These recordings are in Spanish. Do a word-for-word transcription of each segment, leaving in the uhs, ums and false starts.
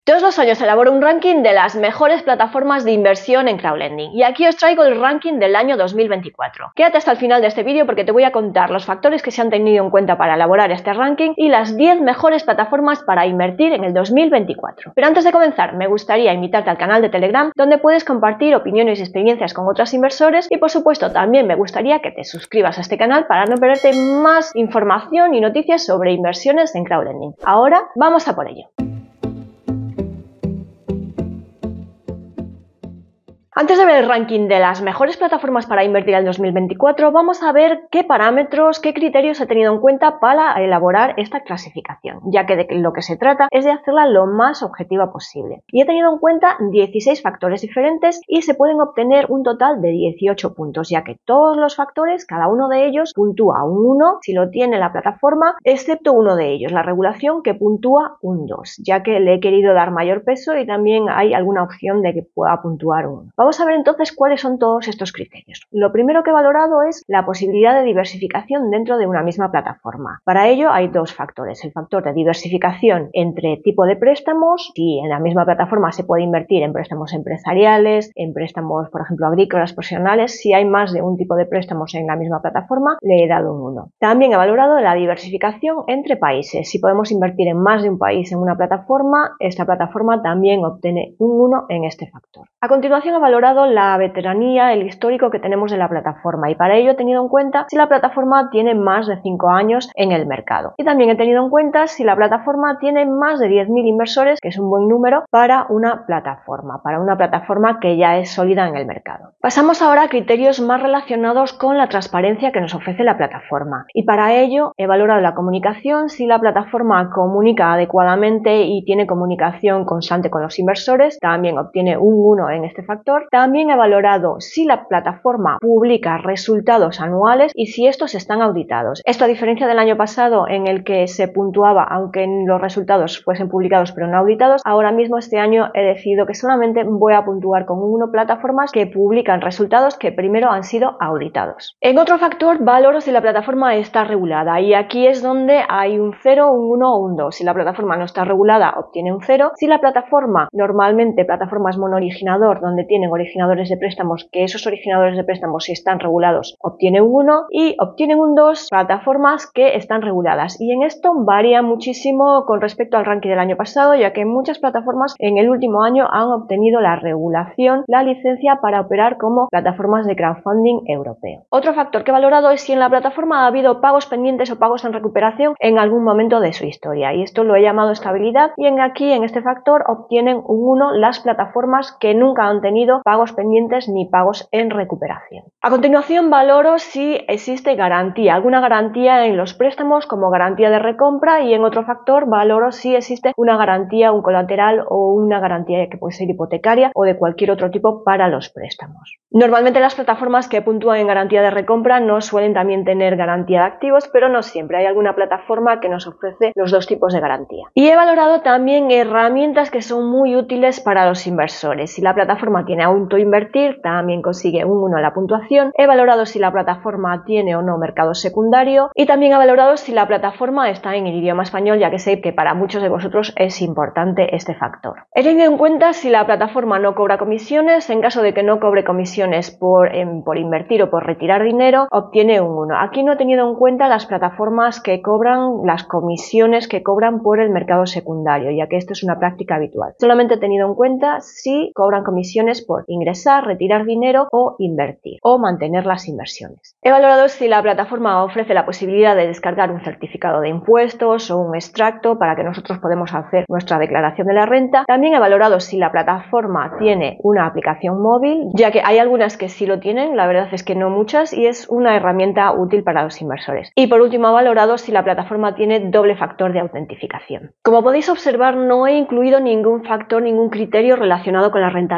Todos los años elaboro un ranking de las mejores plataformas de inversión en crowdlending y aquí os traigo el ranking del año dos mil veinticuatro. Quédate hasta el final de este vídeo porque te voy a contar los factores que se han tenido en cuenta para elaborar este ranking y las diez mejores plataformas para invertir en el dos mil veinticuatro. Pero antes de comenzar, me gustaría invitarte al canal de Telegram donde puedes compartir opiniones y experiencias con otros inversores y por supuesto también me gustaría que te suscribas a este canal para no perderte más información y noticias sobre inversiones en crowdlending. Ahora vamos a por ello. Antes de ver el ranking de las mejores plataformas para invertir en el dos mil veinticuatro, vamos a ver qué parámetros, qué criterios he tenido en cuenta para elaborar esta clasificación, ya que de lo que se trata es de hacerla lo más objetiva posible. Y he tenido en cuenta dieciséis factores diferentes y se pueden obtener un total de dieciocho puntos, ya que todos los factores, cada uno de ellos, puntúa un uno si lo tiene la plataforma, excepto uno de ellos, la regulación, que puntúa un dos, ya que le he querido dar mayor peso y también hay alguna opción de que pueda puntuar un uno. Vamos a ver entonces cuáles son todos estos criterios. Lo primero que he valorado es la posibilidad de diversificación dentro de una misma plataforma. Para ello hay dos factores. El factor de diversificación entre tipo de préstamos, si en la misma plataforma se puede invertir en préstamos empresariales, en préstamos, por ejemplo, agrícolas, profesionales. Si hay más de un tipo de préstamos en la misma plataforma, le he dado un uno. También he valorado la diversificación entre países. Si podemos invertir en más de un país en una plataforma, esta plataforma también obtiene un uno en este factor. A continuación he valorado la veteranía, el histórico que tenemos de la plataforma y para ello he tenido en cuenta si la plataforma tiene más de cinco años en el mercado. Y también he tenido en cuenta si la plataforma tiene más de diez mil inversores, que es un buen número para una plataforma, para una plataforma que ya es sólida en el mercado. Pasamos ahora a criterios más relacionados con la transparencia que nos ofrece la plataforma y para ello he valorado la comunicación, si la plataforma comunica adecuadamente y tiene comunicación constante con los inversores, también obtiene un uno en este factor. También he valorado si la plataforma publica resultados anuales y si estos están auditados. Esto a diferencia del año pasado en el que se puntuaba aunque los resultados fuesen publicados pero no auditados, ahora mismo este año he decidido que solamente voy a puntuar con uno plataformas que publican resultados que primero han sido auditados. En otro factor valoro si la plataforma está regulada y aquí es donde hay un cero, un uno o un dos. Si la plataforma no está regulada obtiene un cero. Si la plataforma, normalmente plataformas monooriginador donde tienen originadores de préstamos, que esos originadores de préstamos si están regulados obtienen un uno y obtienen un dos plataformas que están reguladas y en esto varía muchísimo con respecto al ranking del año pasado, ya que muchas plataformas en el último año han obtenido la regulación, la licencia para operar como plataformas de crowdfunding europeo. Otro factor que he valorado es si en la plataforma ha habido pagos pendientes o pagos en recuperación en algún momento de su historia y esto lo he llamado estabilidad y en aquí en este factor obtienen un uno las plataformas que nunca han tenido pagos pendientes ni pagos en recuperación. A continuación valoro si existe garantía, alguna garantía en los préstamos como garantía de recompra y en otro factor valoro si existe una garantía, un colateral o una garantía que puede ser hipotecaria o de cualquier otro tipo para los préstamos. Normalmente las plataformas que puntúan en garantía de recompra no suelen también tener garantía de activos, pero no siempre. Hay alguna plataforma que nos ofrece los dos tipos de garantía. Y he valorado también herramientas que son muy útiles para los inversores. Si la plataforma tiene autoinvertir, también consigue un uno en la puntuación. He valorado si la plataforma tiene o no mercado secundario y también he valorado si la plataforma está en el idioma español, ya que sé que para muchos de vosotros es importante este factor. He tenido en cuenta si la plataforma no cobra comisiones. En caso de que no cobre comisiones por, en, por invertir o por retirar dinero, obtiene un uno. Aquí no he tenido en cuenta las plataformas que cobran las comisiones que cobran por el mercado secundario, ya que esto es una práctica habitual. Solamente he tenido en cuenta si cobran comisiones por ingresar, retirar dinero o invertir o mantener las inversiones. He valorado si la plataforma ofrece la posibilidad de descargar un certificado de impuestos o un extracto para que nosotros podamos hacer nuestra declaración de la renta. También he valorado si la plataforma tiene una aplicación móvil, ya que hay algunas que sí lo tienen, la verdad es que no muchas, y es una herramienta útil para los inversores. Y por último he valorado si la plataforma tiene doble factor de autentificación. Como podéis observar, no he incluido ningún factor, ningún criterio relacionado con la rentabilidad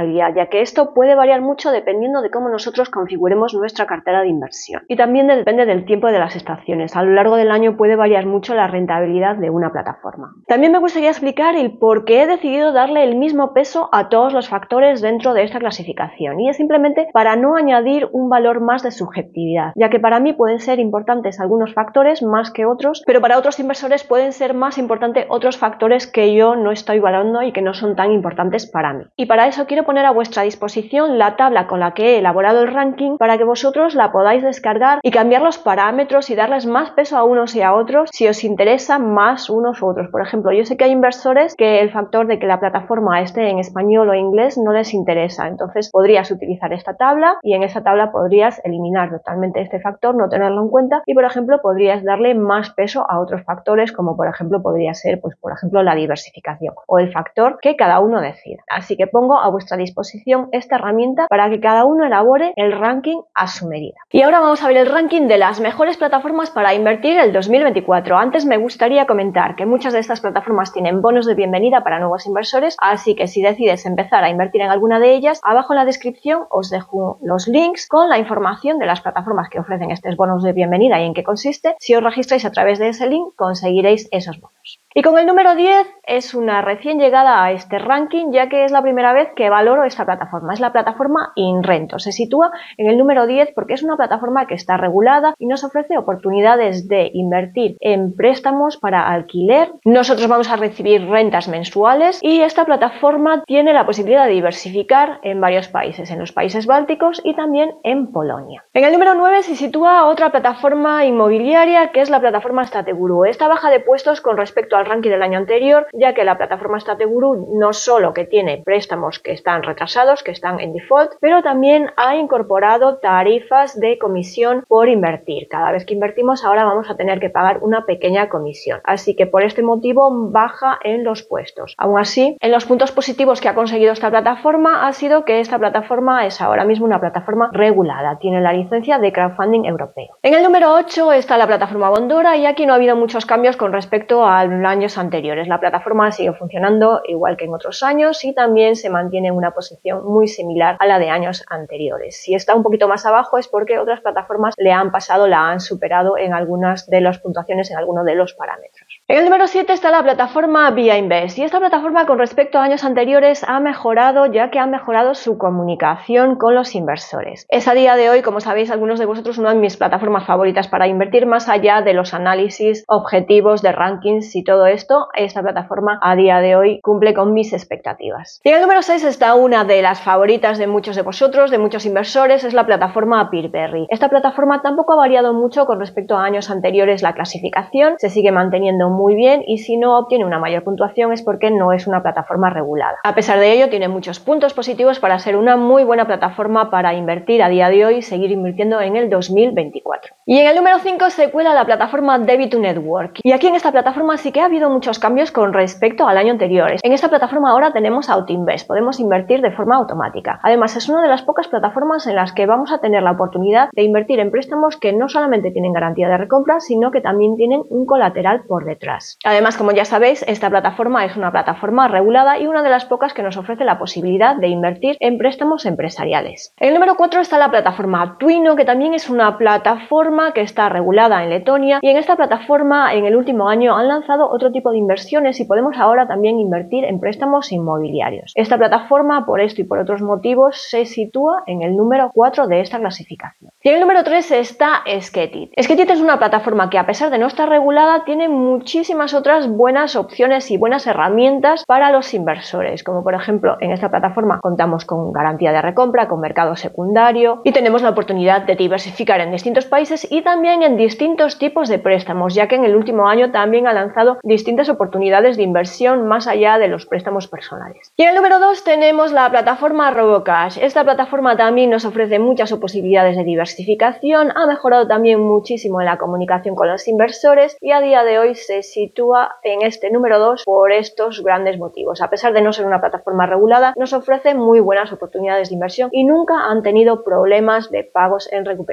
rentabilidad, ya que esto puede variar mucho dependiendo de cómo nosotros configuremos nuestra cartera de inversión. Y también depende del tiempo de las estaciones. A lo largo del año puede variar mucho la rentabilidad de una plataforma. También me gustaría explicar el por qué he decidido darle el mismo peso a todos los factores dentro de esta clasificación, y es simplemente para no añadir un valor más de subjetividad, ya que para mí pueden ser importantes algunos factores más que otros, pero para otros inversores pueden ser más importantes otros factores que yo no estoy valorando y que no son tan importantes para mí. Y para eso quiero poner a vuestra disposición la tabla con la que he elaborado el ranking para que vosotros la podáis descargar y cambiar los parámetros y darles más peso a unos y a otros si os interesan más unos u otros. Por ejemplo, yo sé que hay inversores que el factor de que la plataforma esté en español o inglés no les interesa, entonces podrías utilizar esta tabla y en esa tabla podrías eliminar totalmente este factor, no tenerlo en cuenta, y por ejemplo podrías darle más peso a otros factores, como por ejemplo podría ser pues por ejemplo la diversificación o el factor que cada uno decida. Así que pongo a vuestra disposición esta herramienta para que cada uno elabore el ranking a su medida. Y ahora vamos a ver el ranking de las mejores plataformas para invertir el dos mil veinticuatro. Antes me gustaría comentar que muchas de estas plataformas tienen bonos de bienvenida para nuevos inversores, así que si decides empezar a invertir en alguna de ellas, abajo en la descripción os dejo los links con la información de las plataformas que ofrecen estos bonos de bienvenida y en qué consiste. Si os registráis a través de ese link conseguiréis esos bonos. Y con el número diez es una recién llegada a este ranking, ya que es la primera vez que valoro esta plataforma. Es la plataforma Inrento. Se sitúa en el número diez porque es una plataforma que está regulada y nos ofrece oportunidades de invertir en préstamos para alquiler. Nosotros vamos a recibir rentas mensuales y esta plataforma tiene la posibilidad de diversificar en varios países, en los países bálticos y también en Polonia. En el número nueve se sitúa otra plataforma inmobiliaria que es la plataforma Stateguru. Esta baja de puestos con respecto al ranking del año anterior, ya que la plataforma Stateguru no solo que tiene préstamos que están retrasados, que están en default, pero también ha incorporado tarifas de comisión por invertir. Cada vez que invertimos ahora vamos a tener que pagar una pequeña comisión, así que por este motivo baja en los puestos. Aún así, en los puntos positivos que ha conseguido esta plataforma ha sido que esta plataforma es ahora mismo una plataforma regulada, tiene la licencia de crowdfunding europeo. En el número ocho está la plataforma Bondora y aquí no ha habido muchos cambios con respecto a años anteriores. La plataforma sigue funcionando igual que en otros años y también se mantiene en una posición muy similar a la de años anteriores. Si está un poquito más abajo es porque otras plataformas le han pasado, la han superado en algunas de las puntuaciones, en algunos de los parámetros. En el número siete está la plataforma Via Invest y esta plataforma con respecto a años anteriores ha mejorado, ya que ha mejorado su comunicación con los inversores. Es a día de hoy, como sabéis algunos de vosotros, una de mis plataformas favoritas para invertir, más allá de los análisis objetivos de rankings y todo esto. Esta plataforma a día de hoy cumple con mis expectativas. Y en el número seis está una de las favoritas de muchos de vosotros, de muchos inversores, es la plataforma Peerberry. Esta plataforma tampoco ha variado mucho con respecto a años anteriores. La clasificación se sigue manteniendo muy bien y si no obtiene una mayor puntuación es porque no es una plataforma regulada. A pesar de ello, tiene muchos puntos positivos para ser una muy buena plataforma para invertir a día de hoy y seguir invirtiendo en el dos mil veinticuatro. Y en el número cinco se cuela la plataforma Debit to Network. Y aquí en esta plataforma sí que ha habido muchos cambios con respecto al año anterior. En esta plataforma ahora tenemos AutoInvest, podemos invertir de forma automática. Además, es una de las pocas plataformas en las que vamos a tener la oportunidad de invertir en préstamos que no solamente tienen garantía de recompra, sino que también tienen un colateral por detrás. Además, como ya sabéis, esta plataforma es una plataforma regulada y una de las pocas que nos ofrece la posibilidad de invertir en préstamos empresariales. En el número cuatro está la plataforma Twino, que también es una plataforma que está regulada en Letonia, y en esta plataforma en el último año han lanzado otro tipo de inversiones y podemos ahora también invertir en préstamos inmobiliarios. Esta plataforma, por esto y por otros motivos, se sitúa en el número cuatro de esta clasificación. Y en el número tres está Sketit. Sketit es una plataforma que, a pesar de no estar regulada, tiene muchísimas otras buenas opciones y buenas herramientas para los inversores, como por ejemplo en esta plataforma contamos con garantía de recompra, con mercado secundario y tenemos la oportunidad de diversificar en distintos países y también en distintos tipos de préstamos, ya que en el último año también ha lanzado distintas oportunidades de inversión más allá de los préstamos personales. Y en el número dos tenemos la plataforma Robocash. Esta plataforma también nos ofrece muchas posibilidades de diversificación, ha mejorado también muchísimo en la comunicación con los inversores y a día de hoy se sitúa en este número dos por estos grandes motivos. A pesar de no ser una plataforma regulada, nos ofrece muy buenas oportunidades de inversión y nunca han tenido problemas de pagos en recuperación.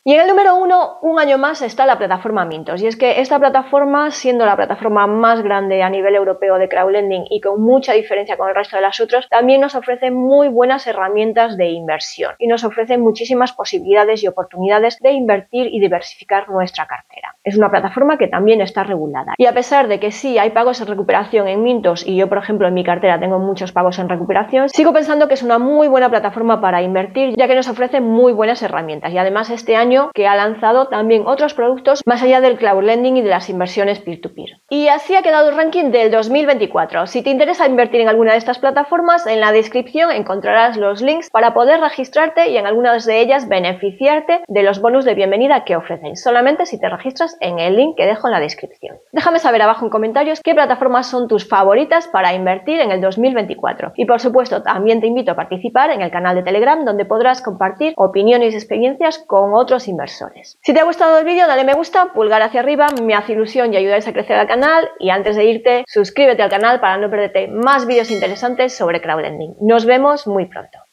Y en el número uno, un año más, está la plataforma Mintos. Y es que esta plataforma, siendo la plataforma más grande a nivel europeo de crowdlending y con mucha diferencia con el resto de las otras, también nos ofrece muy buenas herramientas de inversión y nos ofrece muchísimas posibilidades y oportunidades de invertir y diversificar nuestra cartera. Es una plataforma que también está regulada. Y a pesar de que sí hay pagos en recuperación en Mintos, y yo, por ejemplo, en mi cartera tengo muchos pagos en recuperación, sigo pensando que es una muy buena plataforma para invertir, ya que nos ofrece muy buenas herramientas. Y además este año que ha lanzado también otros productos más allá del crowdlending y de las inversiones peer-to-peer. Y así ha quedado el ranking del dos mil veinticuatro. Si te interesa invertir en alguna de estas plataformas, en la descripción encontrarás los links para poder registrarte y en algunas de ellas beneficiarte de los bonus de bienvenida que ofrecen, solamente si te registras en el link que dejo en la descripción. Déjame saber abajo en comentarios qué plataformas son tus favoritas para invertir en el dos mil veinticuatro. Y por supuesto, también te invito a participar en el canal de Telegram, donde podrás compartir opiniones y experiencias con otros inversores. Si te ha gustado el vídeo, dale me gusta, pulgar hacia arriba, me hace ilusión y ayudáis a crecer al canal, y antes de irte, suscríbete al canal para no perderte más vídeos interesantes sobre crowdlending. Nos vemos muy pronto.